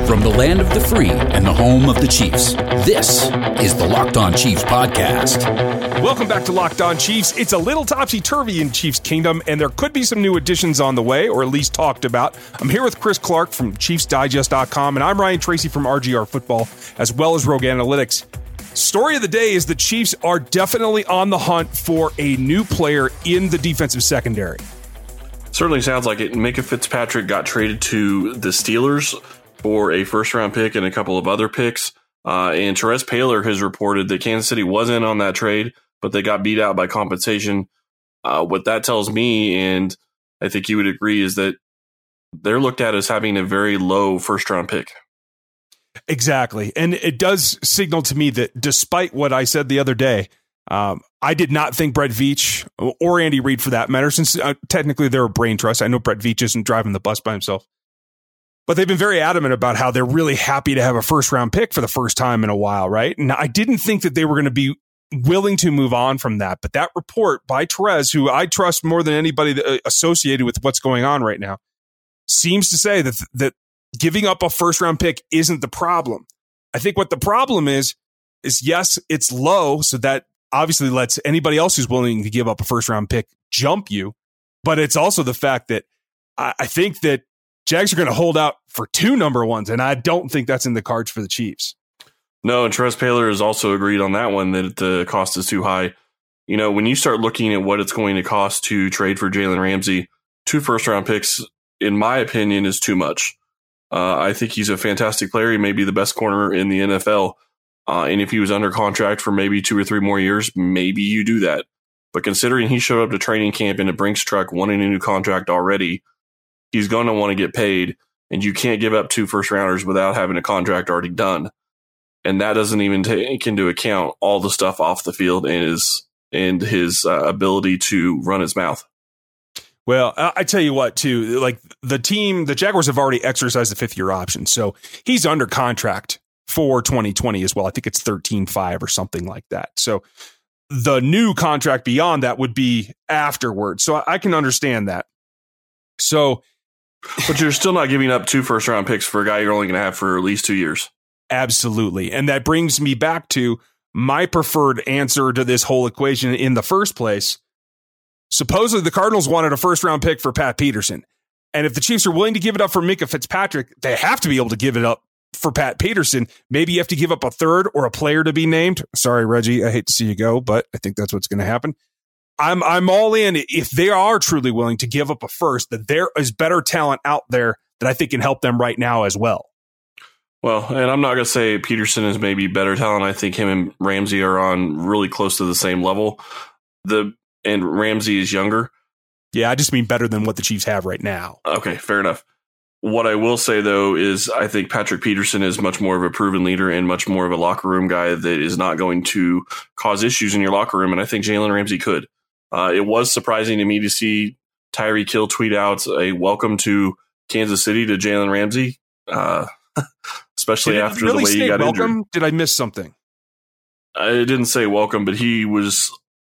From the land of the free and the home of the Chiefs, this is the Locked On Chiefs podcast. Welcome back to Locked On Chiefs. It's a little topsy-turvy in Chiefs Kingdom, and there could be some new additions on the way, or at least talked about. I'm here with Chris Clark from ChiefsDigest.com, and I'm Ryan Tracy from RGR Football, as well as Rogue Analytics. Story of the day is the Chiefs are definitely on the hunt for a new player in the defensive secondary. Certainly sounds like it. Minkah Fitzpatrick got traded to the Steelers for a first-round pick and a couple of other picks. And Terez Paylor has reported that Kansas City was in on that trade, but they got beat out by compensation. What that tells me, and I think you would agree, is that they're looked at as having a very low first-round pick. Exactly. And it does signal to me that despite what I said the other day, I did not think Brett Veach or Andy Reid, for that matter, since technically they're a brain trust. I know Brett Veach isn't driving the bus by himself, but they've been very adamant about how they're really happy to have a first round pick for the first time in a while, right? And I didn't think that they were going to be willing to move on from that. But that report by Terez, who I trust more than anybody associated with what's going on right now, seems to say that giving up a first round pick isn't the problem. I think what the problem is yes, it's low. So that obviously lets anybody else who's willing to give up a first round pick jump you. But it's also the fact that I think that Jags are going to hold out for 2 number ones, and I don't think that's in the cards for the Chiefs. No, and Terez Paylor has also agreed on that one, that the cost is too high. You know, when you start looking at what it's going to cost to trade for Jalen Ramsey, 2 first-round picks, in my opinion, is too much. I think he's a fantastic player. He may be the best corner in the NFL. And if he was under contract for maybe 2 or 3 more years, maybe you do that. But considering he showed up to training camp in a Brinks truck wanting a new contract already, he's going to want to get paid, and you can't give up 2 first-rounders without having a contract already done. And that doesn't even take into account all the stuff off the field and his ability to run his mouth. Well, I tell you what, too, like the Jaguars have already exercised the 5th-year option, so he's under contract for 2020 as well. I think it's 13.5 or something like that. So the new contract beyond that would be afterwards. So I can understand that. So, but you're still not giving up 2 first-round picks for a guy you're only going to have for at least 2 years. Absolutely. And that brings me back to my preferred answer to this whole equation in the first place. Supposedly the Cardinals wanted a first-round pick for Pat Peterson. And if the Chiefs are willing to give it up for Minkah Fitzpatrick, they have to be able to give it up for Pat Peterson. Maybe you have to give up a third or a player to be named. Sorry, Reggie, I hate to see you go, but I think that's what's going to happen. I'm all in. If they are truly willing to give up a first, that there is better talent out there that I think can help them right now as well. Well, and I'm not going to say Peterson is maybe better talent. I think him and Ramsey are on really close to the same level. And Ramsey is younger. Yeah, I just mean better than what the Chiefs have right now. Okay, fair enough. What I will say, though, is I think Patrick Peterson is much more of a proven leader and much more of a locker room guy that is not going to cause issues in your locker room. And I think Jalen Ramsey could. It was surprising to me to see Tyreek Hill tweet out a welcome to Kansas City to Jalen Ramsey, especially after the way he got injured. Did I miss something? I didn't say welcome, but he was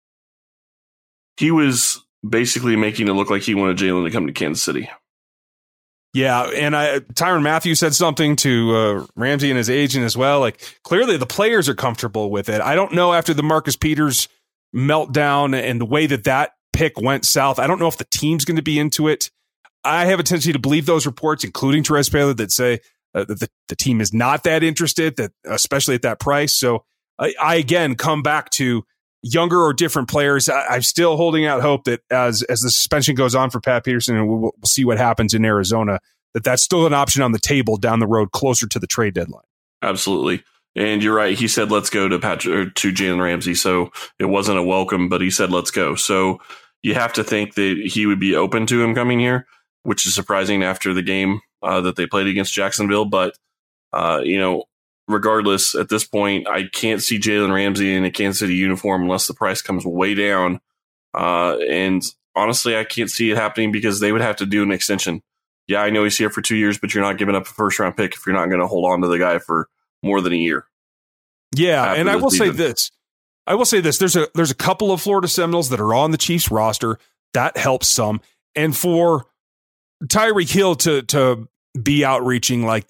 basically making it look like he wanted Jalen to come to Kansas City. Yeah, and Tyrann Mathieu said something to Ramsey and his agent as well. Like, clearly the players are comfortable with it. I don't know, after the Marcus Peters meltdown and the way that pick went south, I don't know if the team's going to be into it. I have a tendency to believe those reports, including Terez Paylor, that say that the team is not that interested, that especially at that price. So I again come back to younger or different players. I'm still holding out hope that as the suspension goes on for Pat Peterson, and we'll see what happens in Arizona, that's still an option on the table down the road closer to the trade deadline. Absolutely. And you're right. He said, let's go to Jalen Ramsey. So it wasn't a welcome, but he said, let's go. So you have to think that he would be open to him coming here, which is surprising after the game that they played against Jacksonville. But, regardless, at this point, I can't see Jalen Ramsey in a Kansas City uniform unless the price comes way down. And honestly, I can't see it happening because they would have to do an extension. Yeah, I know he's here for 2 years, but you're not giving up a first-round pick if you're not going to hold on to the guy for more than a year. Yeah, and I will say this. There's a couple of Florida Seminoles that are on the Chiefs roster. That helps some. And for Tyreek Hill to be outreaching like that,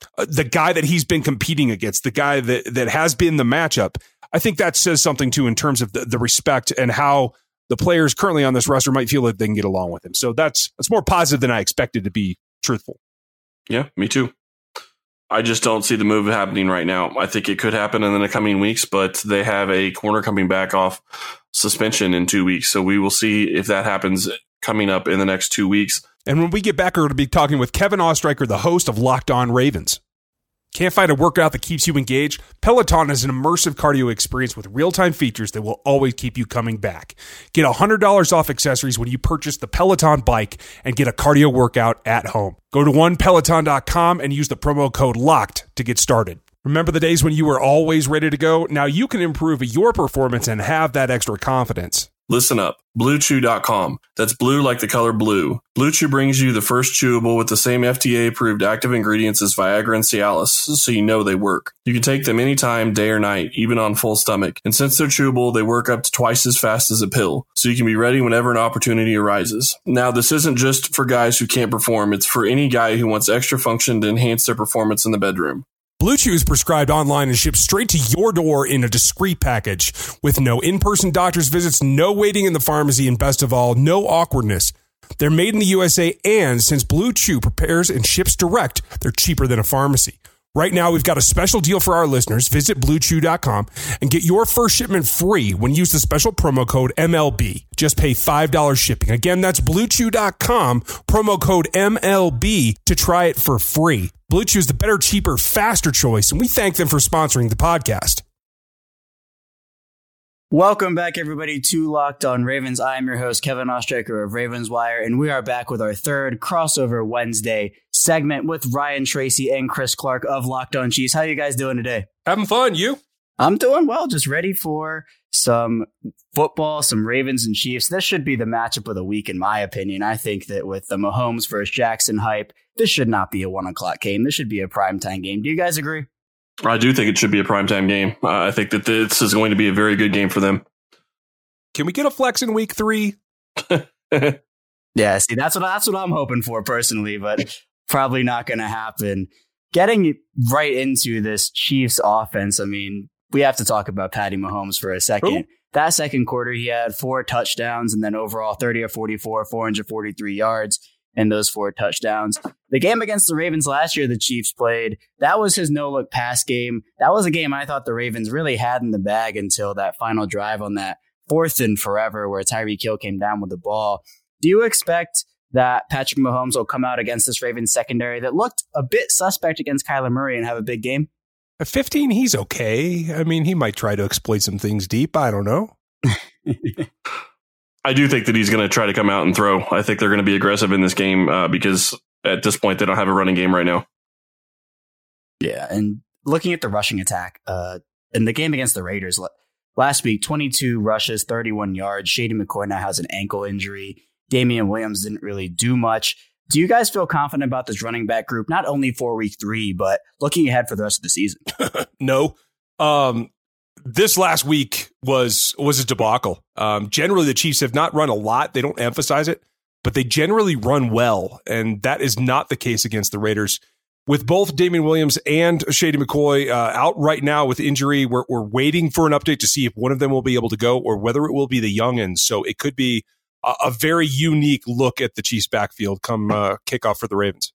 the guy that he's been competing against, the guy that has been the matchup, I think that says something too in terms of the respect and how the players currently on this roster might feel like they can get along with him. So that's more positive than I expected, to be truthful. Yeah, me too. I just don't see the move happening right now. I think it could happen in the coming weeks, but they have a corner coming back off suspension in 2 weeks. So we will see if that happens coming up in the next 2 weeks. And when we get back, we're going to be talking with Kevin Ostreicher, the host of Locked On Ravens. Can't find a workout that keeps you engaged? Peloton is an immersive cardio experience with real-time features that will always keep you coming back. Get $100 off accessories when you purchase the Peloton bike and get a cardio workout at home. Go to onepeloton.com and use the promo code LOCKED to get started. Remember the days when you were always ready to go? Now you can improve your performance and have that extra confidence. Listen up. BlueChew.com. That's blue like the color blue. Blue Chew brings you the first chewable with the same FDA-approved active ingredients as Viagra and Cialis, so you know they work. You can take them anytime, day or night, even on full stomach. And since they're chewable, they work up to twice as fast as a pill, so you can be ready whenever an opportunity arises. Now, this isn't just for guys who can't perform. It's for any guy who wants extra function to enhance their performance in the bedroom. Blue Chew is prescribed online and shipped straight to your door in a discreet package with no in-person doctor's visits, no waiting in the pharmacy, and best of all, no awkwardness. They're made in the USA, and since Blue Chew prepares and ships direct, they're cheaper than a pharmacy. Right now, we've got a special deal for our listeners. Visit BlueChew.com and get your first shipment free when you use the special promo code MLB. Just pay $5 shipping. Again, that's BlueChew.com, promo code MLB to try it for free. Blue Chew is the better, cheaper, faster choice, and we thank them for sponsoring the podcast. Welcome back, everybody, to Locked On Ravens. I am your host, Kevin Ostreicher of Ravens Wire, and we are back with our third Crossover Wednesday segment with Ryan Tracy and Chris Clark of Locked On Chiefs. How are you guys doing today? Having fun, you? I'm doing well, just ready for some football, some Ravens and Chiefs. This should be the matchup of the week, in my opinion. I think that with the Mahomes versus Jackson hype, this should not be a 1 o'clock game. This should be a primetime game. Do you guys agree? I do think it should be a primetime game. I think that this is going to be a very good game for them. Can we get a flex in week 3? Yeah, see, that's what I'm hoping for personally, but probably not going to happen. Getting right into this Chiefs offense, I mean, we have to talk about Patty Mahomes for a second. Ooh. That second quarter, he had 4 touchdowns and then overall 30 of 44, 443 yards. And those 4 touchdowns. The game against the Ravens last year the Chiefs played, that was his no-look pass game. That was a game I thought the Ravens really had in the bag until that final drive on that 4th and forever where Tyreek Hill came down with the ball. Do you expect that Patrick Mahomes will come out against this Ravens secondary that looked a bit suspect against Kyler Murray and have a big game? At 15, he's okay. I mean, he might try to exploit some things deep. I don't know. I do think that he's going to try to come out and throw. I think they're going to be aggressive in this game because at this point, they don't have a running game right now. Yeah, and looking at the rushing attack, in the game against the Raiders last week, 22 rushes, 31 yards. Shady McCoy now has an ankle injury. Damian Williams didn't really do much. Do you guys feel confident about this running back group, not only for week 3, but looking ahead for the rest of the season? No. This last week was a debacle. Generally, the Chiefs have not run a lot. They don't emphasize it, but they generally run well, and that is not the case against the Raiders. With both Damian Williams and Shady McCoy out right now with injury, we're waiting for an update to see if one of them will be able to go or whether it will be the youngins. So it could be a very unique look at the Chiefs' backfield come kickoff for the Ravens.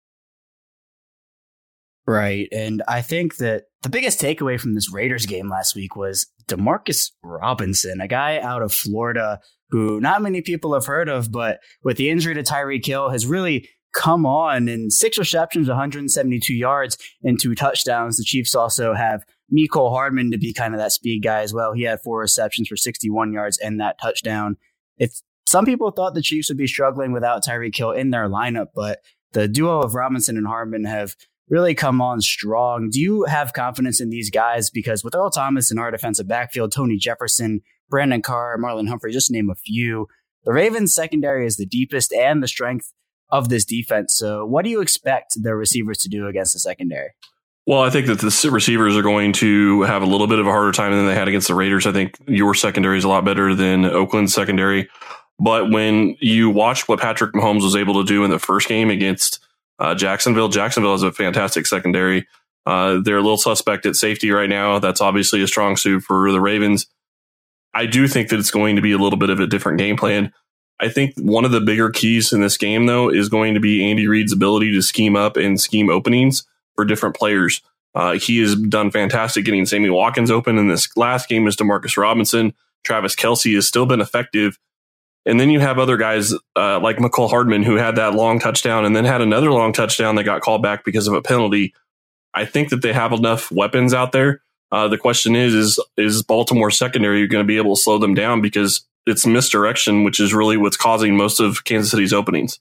Right. And I think that the biggest takeaway from this Raiders game last week was Demarcus Robinson, a guy out of Florida who not many people have heard of, but with the injury to Tyreek Hill has really come on in 6 receptions, 172 yards and 2 touchdowns. The Chiefs also have Mecole Hardman to be kind of that speed guy as well. He had 4 receptions for 61 yards and that touchdown. Some people thought the Chiefs would be struggling without Tyreek Hill in their lineup, but the duo of Robinson and Hardman have really come on strong. Do you have confidence in these guys? Because with Earl Thomas in our defensive backfield, Tony Jefferson, Brandon Carr, Marlon Humphrey, just to name a few, the Ravens secondary is the deepest and the strength of this defense. So what do you expect the receivers to do against the secondary? Well, I think that the receivers are going to have a little bit of a harder time than they had against the Raiders. I think your secondary is a lot better than Oakland's secondary. But when you watch what Patrick Mahomes was able to do in the first game against Jacksonville has a fantastic secondary. They're a little suspect at safety right now. That's obviously a strong suit for the Ravens. I do think that it's going to be a little bit of a different game plan. I think one of the bigger keys in this game, though, is going to be Andy Reid's ability to scheme up and scheme openings for different players. He has done fantastic getting Sammy Watkins open in this last game as Demarcus Robinson. Travis Kelce has still been effective. And then you have other guys like Mecole Hardman, who had that long touchdown and then had another long touchdown that got called back because of a penalty. I think that they have enough weapons out there. The question is Baltimore secondary going to be able to slow them down, because it's misdirection, which is really what's causing most of Kansas City's openings.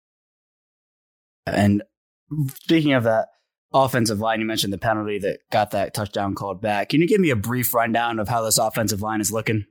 And speaking of that offensive line, you mentioned the penalty that got that touchdown called back. Can you give me a brief rundown of how this offensive line is looking?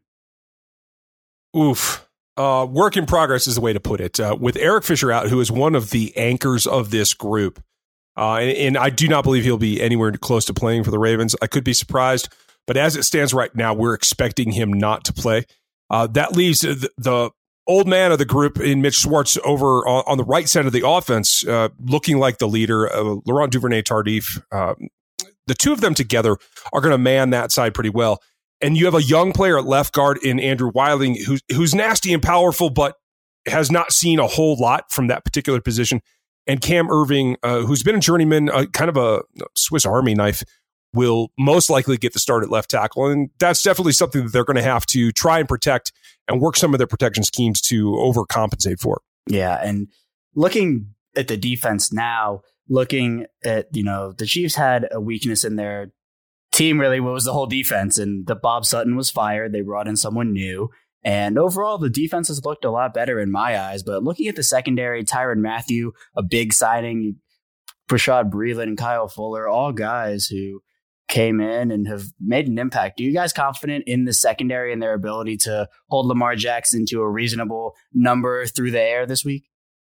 Oof. Work in progress is the way to put it. With Eric Fisher out, who is one of the anchors of this group, and I do not believe he'll be anywhere close to playing for the Ravens. I could be surprised, but as it stands right now, we're expecting him not to play. That leaves the old man of the group in Mitch Schwartz over on the right side of the offense, looking like the leader, Laurent Duvernay-Tardif. The two of them together are going to man that side pretty well. And you have a young player at left guard in Andrew Wilding, who's nasty and powerful, but has not seen a whole lot from that particular position. And Cam Irving, who's been a journeyman, kind of a Swiss Army knife, will most likely get the start at left tackle. And that's definitely something that they're going to have to try and protect and work some of their protection schemes to overcompensate for. Yeah, and looking at the defense now, looking at, the Chiefs had a weakness in their team, really, what was the whole defense, and the Bob Sutton was fired. They brought in someone new. And overall, the defense has looked a lot better in my eyes. But looking at the secondary, Tyrann Mathieu, a big signing, Rashad Breeland and Kyle Fuller, all guys who came in and have made an impact. Are you guys confident in the secondary and their ability to hold Lamar Jackson to a reasonable number through the air this week?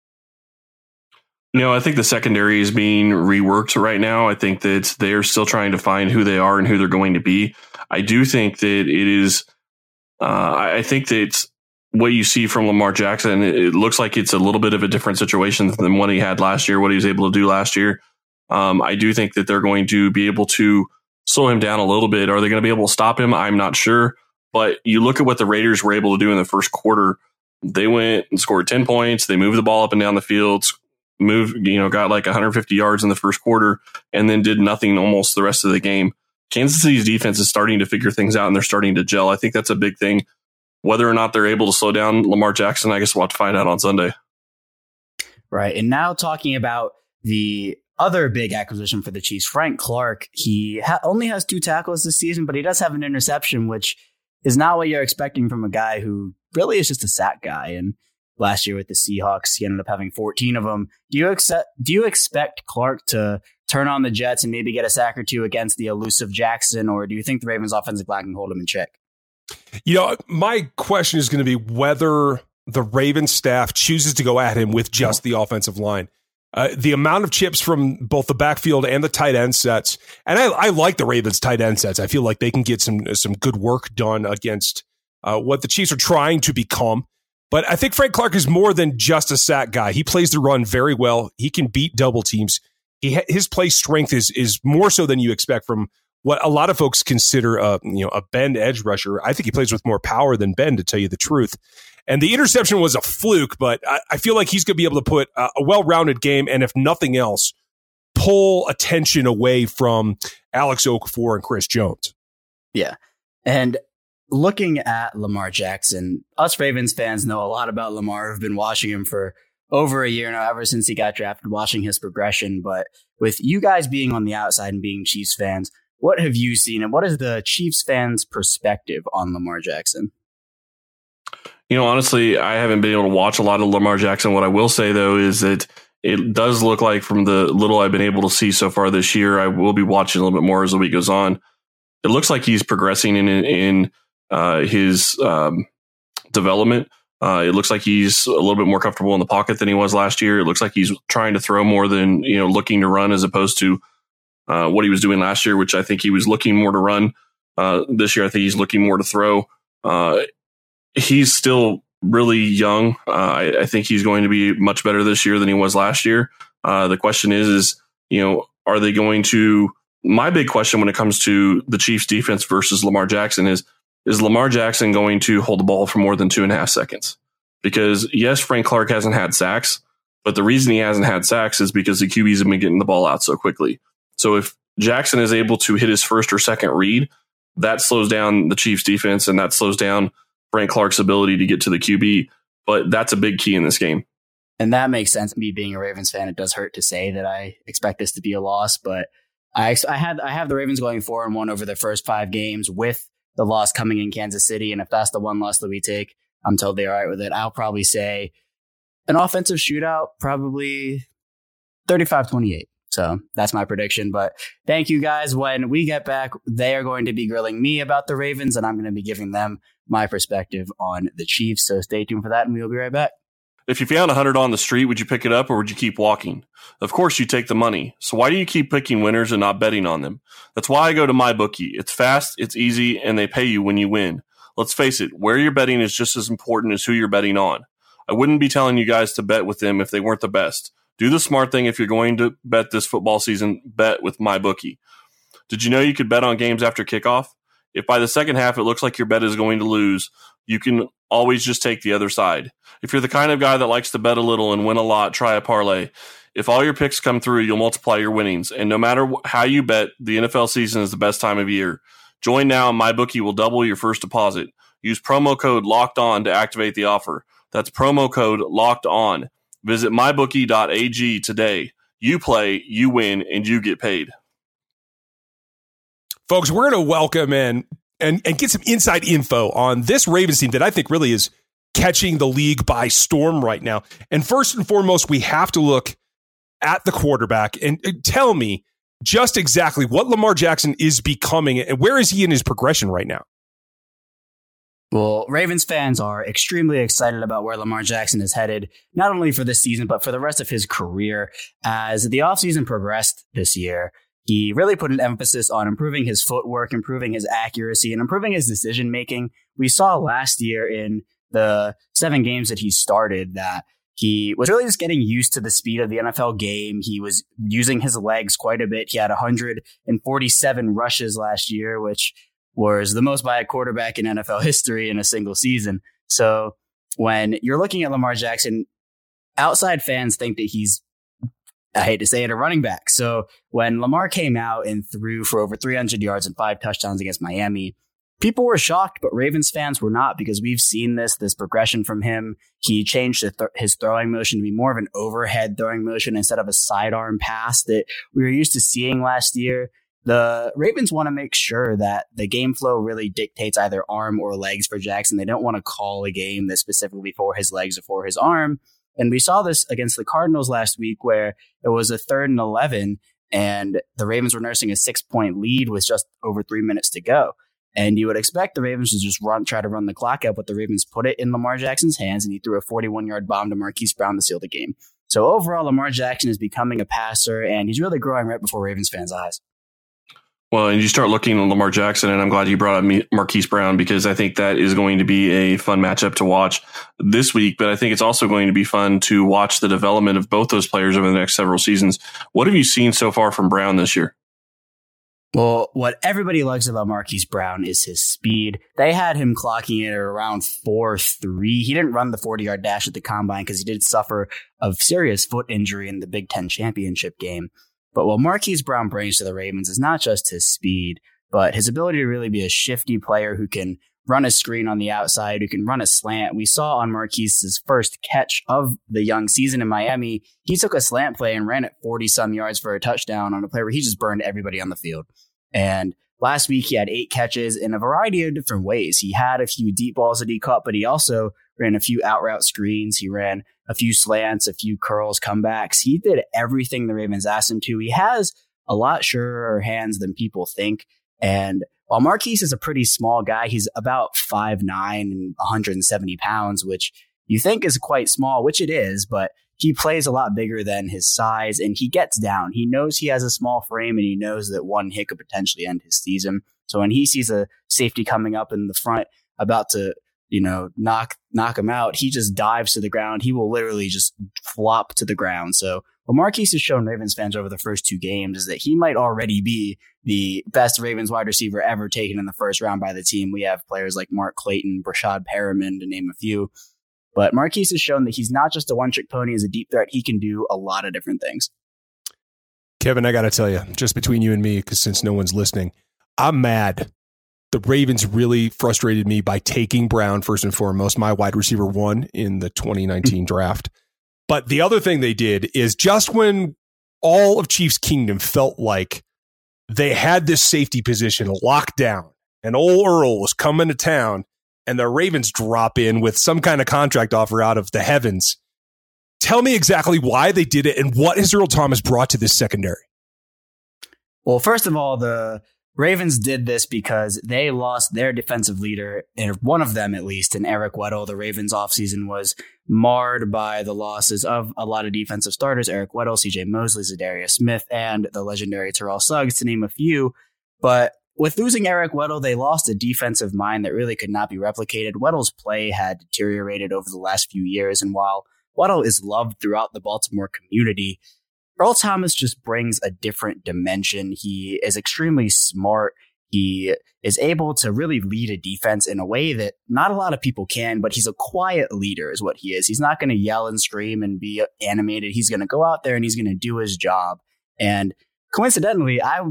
I think the secondary is being reworked right now. I think that they're still trying to find who they are and who they're going to be. I do think that it is... I think that what you see from Lamar Jackson, it looks like it's a little bit of a different situation than what he had last year, what he was able to do last year. I do think that they're going to be able to slow him down a little bit. Are they going to be able to stop him? I'm not sure. But you look at what the Raiders were able to do in the first quarter. They went and scored 10 points. They moved the ball up and down the field, got like 150 yards in the first quarter, and then did nothing almost the rest of the game. Kansas City's defense is starting to figure things out, and they're starting to gel. I think that's a big thing. Whether or not they're able to slow down Lamar Jackson, I guess we'll have to find out on Sunday. Right. And now talking about the other big acquisition for the Chiefs, Frank Clark. He only has 2 tackles this season, but he does have an interception, which is not what you're expecting from a guy who really is just a sack guy. And last year with the Seahawks, he ended up having 14 of them. Do you expect Clark to turn on the Jets and maybe get a sack or 2 against the elusive Jackson, or do you think the Ravens offensive line can hold him in check? My question is going to be whether the Ravens staff chooses to go at him with just the offensive line. The amount of chips from both the backfield and the tight end sets, and I like the Ravens tight end sets. I feel like they can get some good work done against what the Chiefs are trying to become. But I think Frank Clark is more than just a sack guy. He plays the run very well. He can beat double teams. His play strength is more so than you expect from what a lot of folks consider a bend edge rusher. I think he plays with more power than Ben, to tell you the truth. And the interception was a fluke, but I feel like he's going to be able to put a well-rounded game, and if nothing else, pull attention away from Alex Okafor and Chris Jones. Yeah. And looking at Lamar Jackson, us Ravens fans know a lot about Lamar. We've been watching him for over a year now, ever since he got drafted, watching his progression. But with you guys being on the outside and being Chiefs fans, what have you seen, and what is the Chiefs fans' perspective on Lamar Jackson? Honestly, I haven't been able to watch a lot of Lamar Jackson. What I will say, though, is that it does look like, from the little I've been able to see so far this year, I will be watching a little bit more as the week goes on. It looks like he's progressing in his development. It looks like he's a little bit more comfortable in the pocket than he was last year. It looks like he's trying to throw more than looking to run, as opposed to what he was doing last year, which I think he was looking more to run. This year, I think he's looking more to throw. He's still really young. I think he's going to be much better this year than he was last year. The question is, are they going to? My big question when it comes to the Chiefs defense versus Lamar Jackson is Lamar Jackson going to hold the ball for more than 2.5 seconds? Because yes, Frank Clark hasn't had sacks, but the reason he hasn't had sacks is because the QBs have been getting the ball out so quickly. So if Jackson is able to hit his first or second read, that slows down the Chiefs defense and that slows down Frank Clark's ability to get to the QB. But that's a big key in this game. And that makes sense. Me being a Ravens fan, it does hurt to say that I expect this to be a loss, but I have the Ravens going 4-1 over their first 5 games with the loss coming in Kansas City. And if that's the one loss that we take, I'm totally all right with it. I'll probably say an offensive shootout, probably 35-28. So that's my prediction. But thank you guys. When we get back, they are going to be grilling me about the Ravens, and I'm going to be giving them my perspective on the Chiefs. So stay tuned for that, and we'll be right back. If you found 100 on the street, would you pick it up or would you keep walking? Of course, you take the money. So why do you keep picking winners and not betting on them? That's why I go to MyBookie. It's fast, it's easy, and they pay you when you win. Let's face it, where you're betting is just as important as who you're betting on. I wouldn't be telling you guys to bet with them if they weren't the best. Do the smart thing if you're going to bet this football season, bet with MyBookie. Did you know you could bet on games after kickoff? If by the second half it looks like your bet is going to lose, you can always just take the other side. If you're the kind of guy that likes to bet a little and win a lot, try a parlay. If all your picks come through, you'll multiply your winnings. And no matter how you bet, the NFL season is the best time of year. Join now and MyBookie will double your first deposit. Use promo code LOCKEDON to activate the offer. That's promo code LOCKEDON. Visit mybookie.ag today. You play, you win, and you get paid. Folks, we're going to welcome in and get some inside info on this Ravens team that I think really is catching the league by storm right now. And first and foremost, we have to look at the quarterback and tell me just exactly what Lamar Jackson is becoming and where is he in his progression right now? Well, Ravens fans are extremely excited about where Lamar Jackson is headed, not only for this season, but for the rest of his career. As the offseason progressed this year, he really put an emphasis on improving his footwork, improving his accuracy, and improving his decision-making. We saw last year in the 7 games that he started that he was really just getting used to the speed of the NFL game. He was using his legs quite a bit. He had 147 rushes last year, which was the most by a quarterback in NFL history in a single season. So when you're looking at Lamar Jackson, outside fans think that he's, I hate to say it, a running back. So when Lamar came out and threw for over 300 yards and 5 touchdowns against Miami, people were shocked, but Ravens fans were not, because we've seen this progression from him. He changed his throwing motion to be more of an overhead throwing motion instead of a sidearm pass that we were used to seeing last year. The Ravens want to make sure that the game flow really dictates either arm or legs for Jackson. They don't want to call a game that's specifically for his legs or for his arm. And we saw this against the Cardinals last week where it was a 3rd and 11 and the Ravens were nursing a 6-point lead with just over 3 minutes to go. And you would expect the Ravens to just try to run the clock out, but the Ravens put it in Lamar Jackson's hands and he threw a 41-yard bomb to Marquise Brown to seal the game. So overall, Lamar Jackson is becoming a passer and he's really growing right before Ravens fans' eyes. Well, and you start looking at Lamar Jackson, and I'm glad you brought up Marquise Brown because I think that is going to be a fun matchup to watch this week. But I think it's also going to be fun to watch the development of both those players over the next several seasons. What have you seen so far from Brown this year? Well, what everybody likes about Marquise Brown is his speed. They had him clocking it at around 4.3. He didn't run the 40-yard dash at the combine because he did suffer a serious foot injury in the Big Ten championship game. But what Marquise Brown brings to the Ravens is not just his speed, but his ability to really be a shifty player who can run a screen on the outside, who can run a slant. We saw on Marquise's first catch of the young season in Miami, he took a slant play and ran it 40-some yards for a touchdown on a play where he just burned everybody on the field. And last week, he had 8 catches in a variety of different ways. He had a few deep balls that he caught, but he also ran a few out route screens. He ran a few slants, a few curls, comebacks. He did everything the Ravens asked him to. He has a lot surer hands than people think. And while Marquise is a pretty small guy, he's about 5'9" and 170 pounds, which you think is quite small, which it is, but he plays a lot bigger than his size and he gets down. He knows he has a small frame and he knows that one hit could potentially end his season. So when he sees a safety coming up in the front about to, knock him out, he just dives to the ground. He will literally just flop to the ground. So what Marquise has shown Ravens fans over the first 2 games is that he might already be the best Ravens wide receiver ever taken in the first round by the team. We have players like Mark Clayton, Brashad Perriman, to name a few. But Marquise has shown that he's not just a one-trick pony as a deep threat. He can do a lot of different things. Kevin, I got to tell you, just between you and me, because since no one's listening, I'm mad. The Ravens really frustrated me by taking Brown first and foremost, my wide receiver 1 in the 2019 draft. But the other thing they did is just when all of Chiefs Kingdom felt like they had this safety position locked down and old Earl was coming to town and the Ravens drop in with some kind of contract offer out of the heavens. Tell me exactly why they did it and what has Earl Thomas brought to this secondary? Well, first of all, the Ravens did this because they lost their defensive leader, and one of them at least, in Eric Weddle. The Ravens offseason was marred by the losses of a lot of defensive starters, Eric Weddle, CJ Mosley, Zadarius Smith, and the legendary Terrell Suggs, to name a few. But with losing Eric Weddle, they lost a defensive mind that really could not be replicated. Weddle's play had deteriorated over the last few years, and while Weddle is loved throughout the Baltimore community, Earl Thomas just brings a different dimension. He is extremely smart. He is able to really lead a defense in a way that not a lot of people can, but he's a quiet leader is what he is. He's not going to yell and scream and be animated. He's going to go out there and he's going to do his job. And coincidentally, I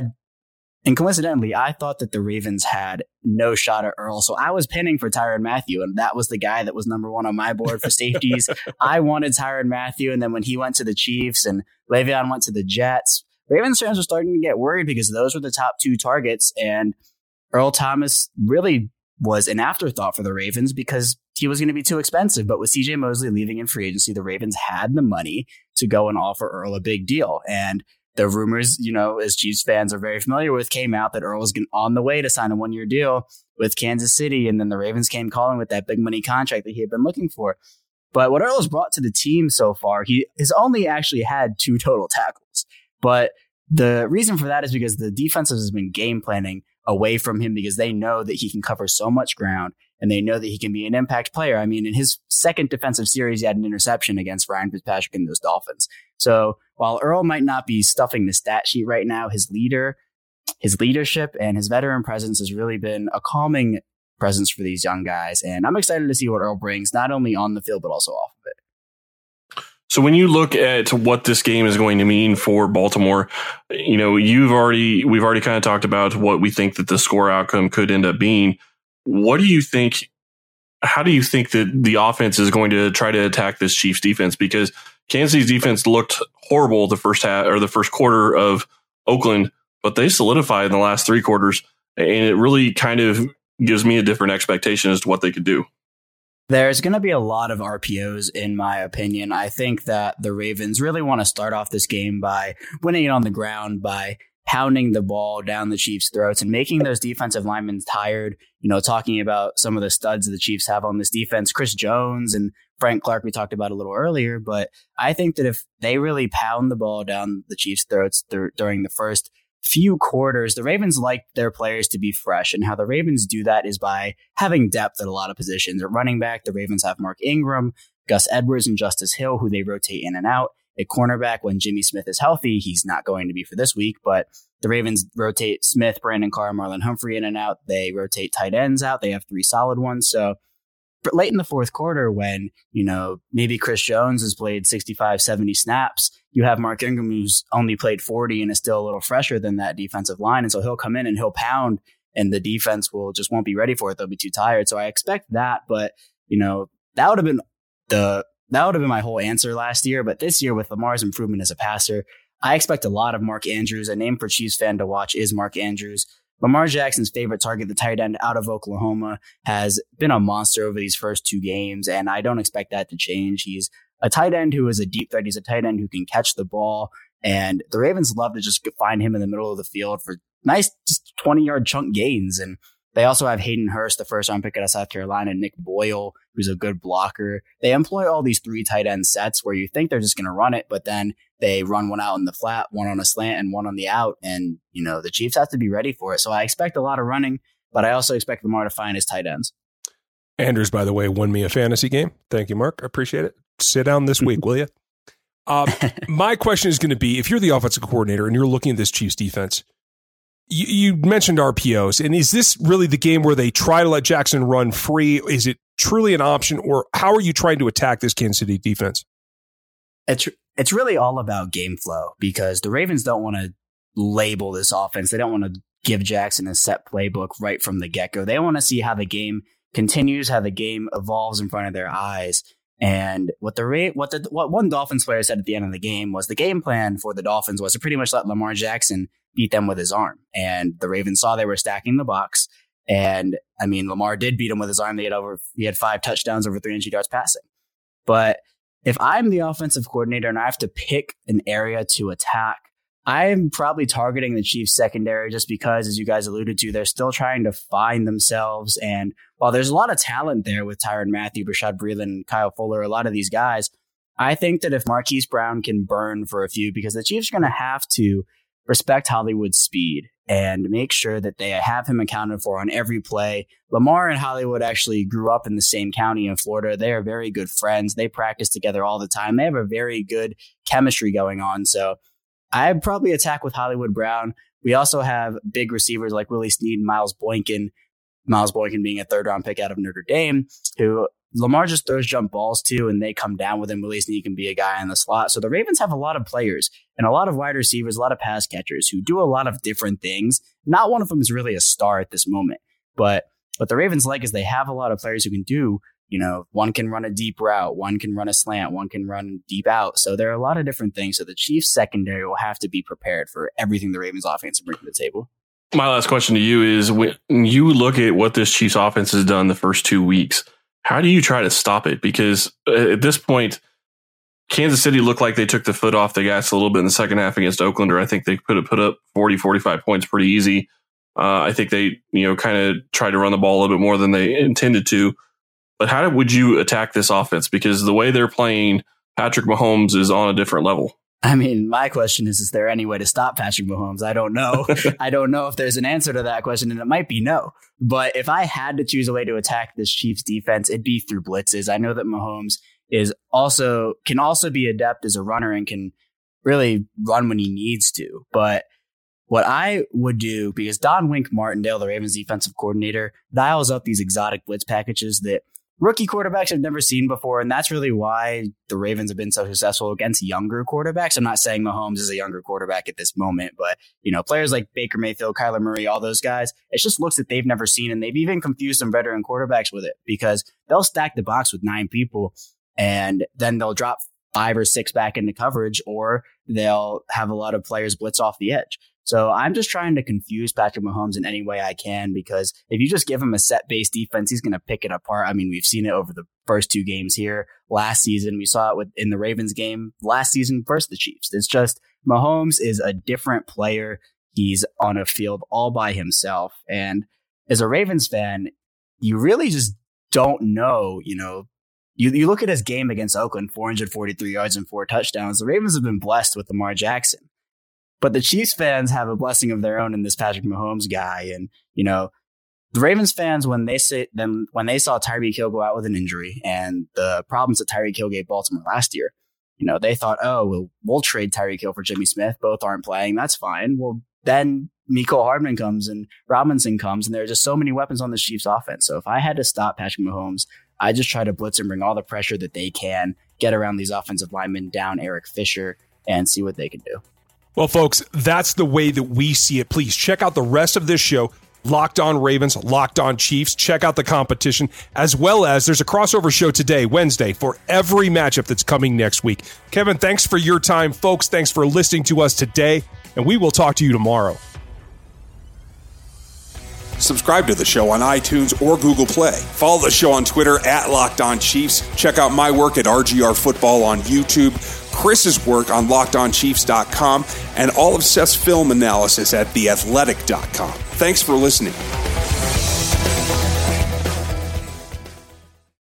thought that the Ravens had no shot at Earl. So I was pinning for Tyrann Mathieu, and that was the guy that was number 1 on my board for safeties. I wanted Tyrann Mathieu, and then when he went to the Chiefs and Le'Veon went to the Jets, Ravens fans were starting to get worried because those were the top 2 targets, and Earl Thomas really was an afterthought for the Ravens because he was going to be too expensive. But with CJ Mosley leaving in free agency, the Ravens had the money to go and offer Earl a big deal. And the rumors, as Chiefs fans are very familiar with, came out that Earl was on the way to sign a 1-year deal with Kansas City. And then the Ravens came calling with that big money contract that he had been looking for. But what Earl has brought to the team so far, he has only actually had 2 total tackles. But the reason for that is because the defense has been game planning away from him because they know that he can cover so much ground and they know that he can be an impact player. I mean, in his second defensive series, he had an interception against Ryan Fitzpatrick and those Dolphins. So while Earl might not be stuffing the stat sheet right now, his leadership and his veteran presence has really been a calming presence for these young guys. And I'm excited to see what Earl brings, not only on the field, but also off of it. So when you look at what this game is going to mean for Baltimore, we've already kind of talked about what we think that the score outcome could end up being. What do you think? How do you think that the offense is going to try to attack this Chiefs defense? Because Kansas City's defense looked horrible the first half or the first quarter of Oakland, but they solidified in the last 3 quarters, and it really kind of gives me a different expectation as to what they could do. There's going to be a lot of RPOs, in my opinion. I think that the Ravens really want to start off this game by winning it on the ground, by pounding the ball down the Chiefs' throats and making those defensive linemen tired. Talking about some of the studs the Chiefs have on this defense, Chris Jones and Frank Clark, we talked about a little earlier. But I think that if they really pound the ball down the Chiefs' throats during the first few quarters, the Ravens like their players to be fresh. And how the Ravens do that is by having depth at a lot of positions. At running back, the Ravens have Mark Ingram, Gus Edwards, and Justice Hill, who they rotate in and out. At cornerback, when Jimmy Smith is healthy, he's not going to be for this week, but the Ravens rotate Smith, Brandon Carr, Marlon Humphrey in and out. They rotate tight ends out. They have 3 solid ones. So but late in the fourth quarter, when, maybe Chris Jones has played 65, 70 snaps, you have Mark Ingram who's only played 40 and is still a little fresher than that defensive line. And so he'll come in and he'll pound and the defense won't be ready for it. They'll be too tired. So I expect that, but that would have been my whole answer last year. But this year, with Lamar's improvement as a passer, I expect a lot of Mark Andrews. A name for Chiefs fan to watch is Mark Andrews. Lamar Jackson's favorite target, the tight end out of Oklahoma, has been a monster over these first 2 games, and I don't expect that to change. He's a tight end who is a deep threat. He's a tight end who can catch the ball, and the Ravens love to just find him in the middle of the field for nice, just 20-yard chunk gains. And they also have Hayden Hurst, the first-round pick out of South Carolina, Nick Boyle, who's a good blocker. They employ all these 3 tight end sets where you think they're just going to run it, but then they run one out in the flat, one on a slant, and one on the out. And, the Chiefs have to be ready for it. So I expect a lot of running, but I also expect Lamar to find his tight ends. Andrews, by the way, won me a fantasy game. Thank you, Mark. I appreciate it. Sit down this week, will you? My question is going to be, if you're the offensive coordinator and you're looking at this Chiefs defense, you mentioned RPOs, and is this really the game where they try to let Jackson run free? Is it truly an option, or how are you trying to attack this Kansas City defense? It's really all about game flow, because the Ravens don't want to label this offense. They don't want to give Jackson a set playbook right from the get-go. They want to see how the game continues, how the game evolves in front of their eyes. And what one Dolphins player said at the end of the game was the game plan for the Dolphins was to pretty much let Lamar Jackson beat them with his arm. And the Ravens saw they were stacking the box. And I mean, Lamar did beat him with his arm. He had 5 touchdowns, over 300 yards passing. But if I'm the offensive coordinator and I have to pick an area to attack, I'm probably targeting the Chiefs secondary, just because, as you guys alluded to, they're still trying to find themselves. And while there's a lot of talent there with Tyrann Mathieu, Bashaud Breeland, Kyle Fuller, a lot of these guys, I think that if Marquise Brown can burn for a few, because the Chiefs are going to have to respect Hollywood's speed and make sure that they have him accounted for on every play. Lamar and Hollywood actually grew up in the same county in Florida. They are very good friends. They practice together all the time. They have a very good chemistry going on. So I'd probably attack with Hollywood Brown. We also have big receivers like Willie Snead and Miles Boykin. Miles Boykin being a 3rd-round pick out of Notre Dame, who Lamar just throws jump balls to, and they come down with him. Willie Snead can be a guy in the slot. So the Ravens have a lot of players and a lot of wide receivers, a lot of pass catchers who do a lot of different things. Not one of them is really a star at this moment. But what the Ravens like is they have a lot of players who can do, one can run a deep route, one can run a slant, one can run deep out. So there are a lot of different things. So the Chiefs secondary will have to be prepared for everything the Ravens offense brings to the table. My last question to you is, when you look at what this Chiefs offense has done the first 2 weeks, how do you try to stop it? Because at this point, Kansas City looked like they took the foot off the gas a little bit in the second half against Oakland, or I think they put up 40, 45 points pretty easy. I think they, kind of tried to run the ball a little bit more than they intended to. But how would you attack this offense? Because the way they're playing, Patrick Mahomes is on a different level. I mean, my question is there any way to stop Patrick Mahomes? I don't know. I don't know if there's an answer to that question, and it might be no. But if I had to choose a way to attack this Chiefs defense, it'd be through blitzes. I know that Mahomes can also be adept as a runner and can really run when he needs to. But what I would do, because Don Wink Martindale, the Ravens defensive coordinator, dials up these exotic blitz packages that rookie quarterbacks have never seen before, and that's really why the Ravens have been so successful against younger quarterbacks. I'm not saying Mahomes is a younger quarterback at this moment, but players like Baker Mayfield, Kyler Murray, all those guys, it's just looks that they've never seen, and they've even confused some veteran quarterbacks with it, because they'll stack the box with 9 people, and then they'll drop 5 or 6 back into coverage, or they'll have a lot of players blitz off the edge. So I'm just trying to confuse Patrick Mahomes in any way I can, because if you just give him a set-based defense, he's going to pick it apart. I mean, we've seen it over the first 2 games here. Last season, we saw it in the Ravens game last season versus the Chiefs. It's just Mahomes is a different player. He's on a field all by himself. And as a Ravens fan, you really just don't know, you look at his game against Oakland, 443 yards and 4 touchdowns. The Ravens have been blessed with Lamar Jackson. But the Chiefs fans have a blessing of their own in this Patrick Mahomes guy. And, the Ravens fans, when they saw Tyreek Hill go out with an injury and the problems that Tyreek Hill gave Baltimore last year, they thought, we'll trade Tyreek Hill for Jimmy Smith. Both aren't playing. That's fine. Well, then Mecole Hardman comes and Robinson comes, and there are just so many weapons on the Chiefs offense. So if I had to stop Patrick Mahomes, I just try to blitz and bring all the pressure that they can, get around these offensive linemen, down Eric Fisher, and see what they can do. Well, folks, that's the way that we see it. Please check out the rest of this show, Locked On Ravens, Locked On Chiefs. Check out the competition, as well as there's a crossover show today, Wednesday, for every matchup that's coming next week. Kevin, thanks for your time. Folks, thanks for listening to us today, and we will talk to you tomorrow. Subscribe to the show on iTunes or Google Play. Follow the show on Twitter at Locked On Chiefs. Check out my work at RGR Football on YouTube, Chris's work on LockedOnChiefs.com, and all of Seth's film analysis at TheAthletic.com. Thanks for listening.